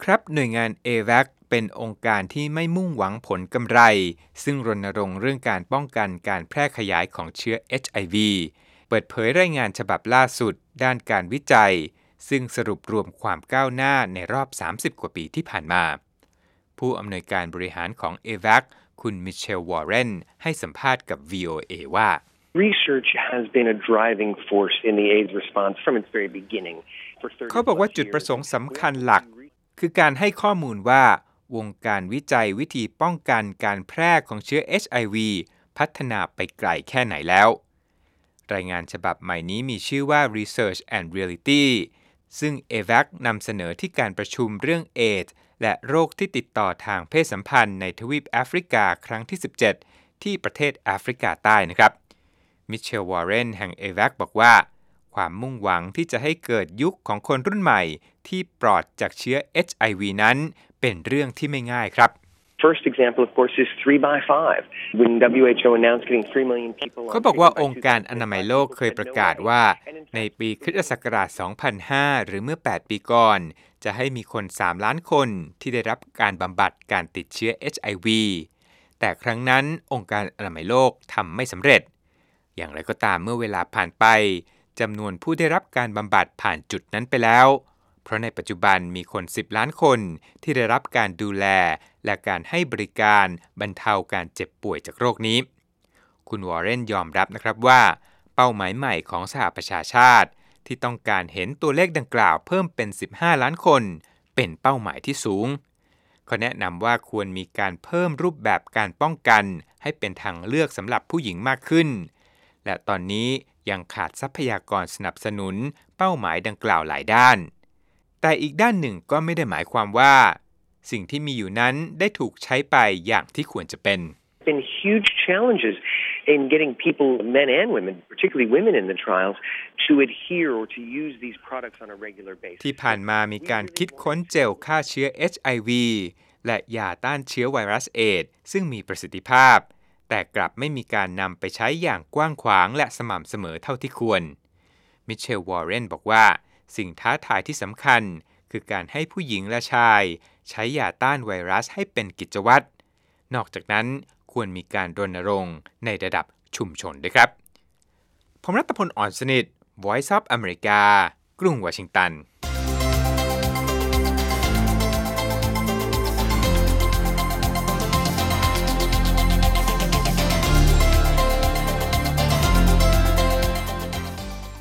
ครับหน่วยงาน AVAC เป็นองค์การที่ไม่มุ่งหวังผลกำไรซึ่งรณรงค์เรื่องการป้องกันการแพร่ขยายของเชื้อ HIV เปิดเผยรายงานฉบับล่าสุดด้านการวิจัยซึ่งสรุปรวมความก้าวหน้าในรอบ30กว่าปีที่ผ่านมาผู้อำนวยการบริหารของ AVAC คุณมิเชล วอร์เรนให้สัมภาษณ์กับ VOA ว่า Research has been a driving force in the AIDS response from its very beginning. เขาบอกว่าจุดประสงค์สำคัญหลักคือการให้ข้อมูลว่าวงการวิจัยวิธีป้องกันการแพร่ของเชื้อ HIV พัฒนาไปไกลแค่ไหนแล้วรายงานฉบับใหม่นี้มีชื่อว่า Research and Reality ซึ่ง AVAC นำเสนอที่การประชุมเรื่องเอดส์และโรคที่ติดต่อทางเพศสัมพันธ์ในทวีปแอฟริกาครั้งที่17ที่ประเทศแอฟริกาใต้นะครับมิเชล วอร์เรนแห่ง AVAC บอกว่าความมุ่งหวังที่จะให้เกิดยุคของคนรุ่นใหม่ที่ปลอดจากเชื้อ HIV นั้นเป็นเรื่องที่ไม่ง่ายครับ First example, of course, is 3x5. When WHO announced getting 3 million people เขาบอกว่าองค์การอนามัยโลกเคยประกาศว่าในปีคริสตศักราช 2005 หรือเมื่อ 8 ปีก่อนจะให้มีคน 3 ล้านคนที่ได้รับการบำบัดการติดเชื้อ HIV แต่ครั้งนั้นองค์การอนามัยโลกทำไม่สำเร็จอย่างไรก็ตามเมื่อเวลาผ่านไปจำนวนผู้ได้รับการบำบัดผ่านจุดนั้นไปแล้วเพราะในปัจจุบันมีคน 10 ล้านคนที่ได้รับการดูแลและการให้บริการบรรเทาการเจ็บป่วยจากโรคนี้คุณวอร์เรนยอมรับนะครับว่าเป้าหมายใหม่ของสหประชาชาติที่ต้องการเห็นตัวเลขดังกล่าวเพิ่มเป็น15ล้านคนเป็นเป้าหมายที่สูงเขาแนะนำว่าควรมีการเพิ่มรูปแบบการป้องกันให้เป็นทางเลือกสำหรับผู้หญิงมากขึ้นและตอนนี้ยังขาดทรัพยากรสนับสนุนเป้าหมายดังกล่าวหลายด้านแต่อีกด้านหนึ่งก็ไม่ได้หมายความว่าสิ่งที่มีอยู่นั้นได้ถูกใช้ไปอย่างที่ควรจะเป็น been huge challenges in getting people, men and women, particularly women in the trials, to adhere or to use these products on a regular basis. ที่ผ่านมามีการคิดค้นเจลฆ่าเชื้อ HIV และยาต้านเชื้อไวรัสเอดส์ซึ่งมีประสิทธิภาพแต่กลับไม่มีการนำไปใช้อย่างกว้างขวางและสม่ำเสมอเท่าที่ควรมิเชล วอร์เรนบอกว่าสิ่งท้าทายที่สำคัญคือการให้ผู้หญิงและชายใช้ยาต้านไวรัสให้เป็นกิจวัตรนอกจากนั้นควรมีการรณรงค์ในระดับชุมชนด้วยครับผมรัตพล อ่อนสนิท Voice of America กรุงวอชิงตัน